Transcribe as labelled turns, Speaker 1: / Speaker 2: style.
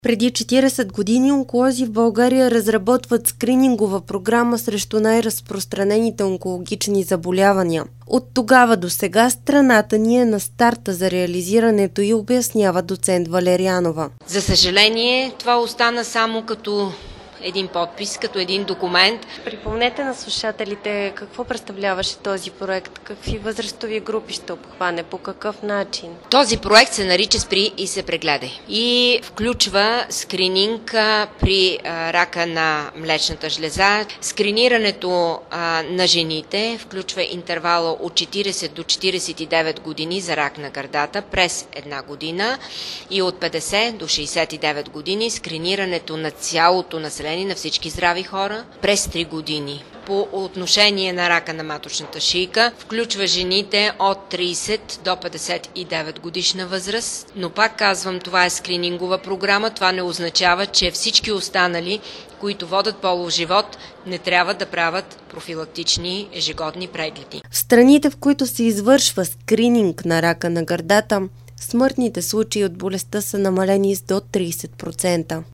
Speaker 1: Преди 40 години онколози в България разработват скринингова програма срещу най-разпространените онкологични заболявания. От тогава до сега страната ни е на старта за реализирането и обяснява доцент Валерианова.
Speaker 2: За съжаление, това остана само като един подпис, като един документ.
Speaker 1: Припомнете на слушателите какво представляваше този проект, какви възрастови групи ще обхване, по какъв начин.
Speaker 2: Този проект се нарича "Спри и се прегледай" и включва скрининг при рака на млечната жлеза. Скринирането на жените включва интервала от 40 до 49 години за рак на гърдата през една година и от 50 до 69 години скринирането на цялото население, на всички здрави хора през 3 години. По отношение на рака на маточната шийка включва жените от 30 до 59 годишна възраст, но пак казвам, това е скринингова програма. Това не означава, че всички останали, които водят полов живот, не трябва да правят профилактични ежегодни прегледи.
Speaker 1: В страните, в които се извършва скрининг на рака на гърдата, смъртните случаи от болестта са намалени с до 30%.